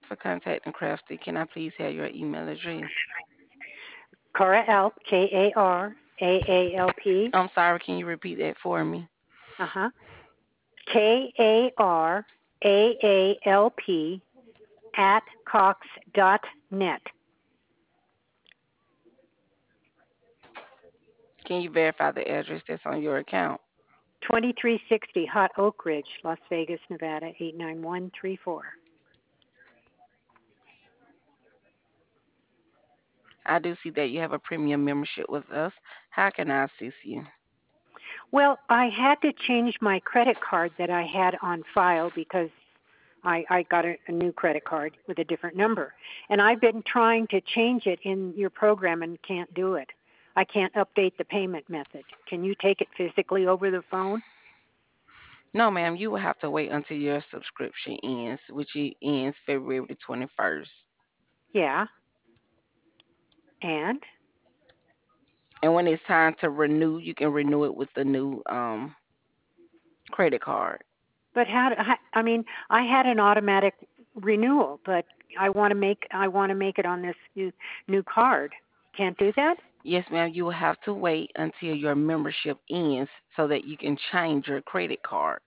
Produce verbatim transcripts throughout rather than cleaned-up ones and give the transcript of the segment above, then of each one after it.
for contacting Crafty. Can I please have your email address? Cara Alp, K A R A A L P. I'm sorry, can you repeat that for me? Uh huh. K A R A A L P at Cox dot net. Can you verify the address that's on your account? twenty-three sixty Hot Oak Ridge, Las Vegas, Nevada, eight nine one three four. I do see that you have a premium membership with us. How can I assist you? Well, I had to change my credit card that I had on file because I, I got a, a new credit card with a different number. And I've been trying to change it in your program and can't do it. I can't update the payment method. Can you take it physically over the phone? No, ma'am, you will have to wait until your subscription ends, which it ends February the twenty-first. Yeah. And? And when it's time to renew, you can renew it with the new um credit card. But how, how I mean, I had an automatic renewal, but I want to make I want to make it on this new new card. Can't do that? Yes, ma'am, you will have to wait until your membership ends so that you can change your credit card.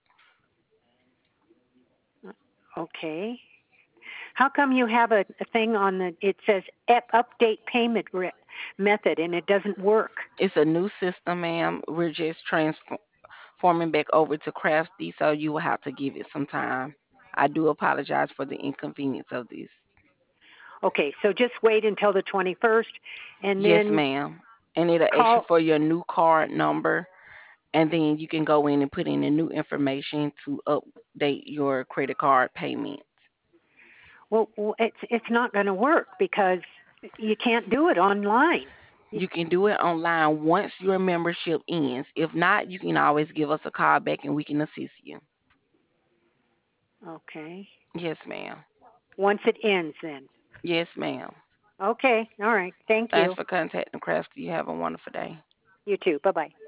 Okay. How come you have a, a thing on the, it says ep- update payment re- method and it doesn't work? It's a new system, ma'am. We're just transforming back over to Crafty, so you will have to give it some time. I do apologize for the inconvenience of this. Okay, so just wait until the twenty-first and Yes, then ma'am. And it'll ask you call. for your new card number, and then you can go in and put in the new information to update your credit card payment. Well, well, it's it's not going to work because you can't do it online. You can do it online once your membership ends. If not, you can always give us a call back and we can assist you. Okay. Yes, ma'am. Once it ends, then. Yes, ma'am. Okay. All right. Thank Thanks you. for contacting Crafty. You have a wonderful day. You too. Bye bye.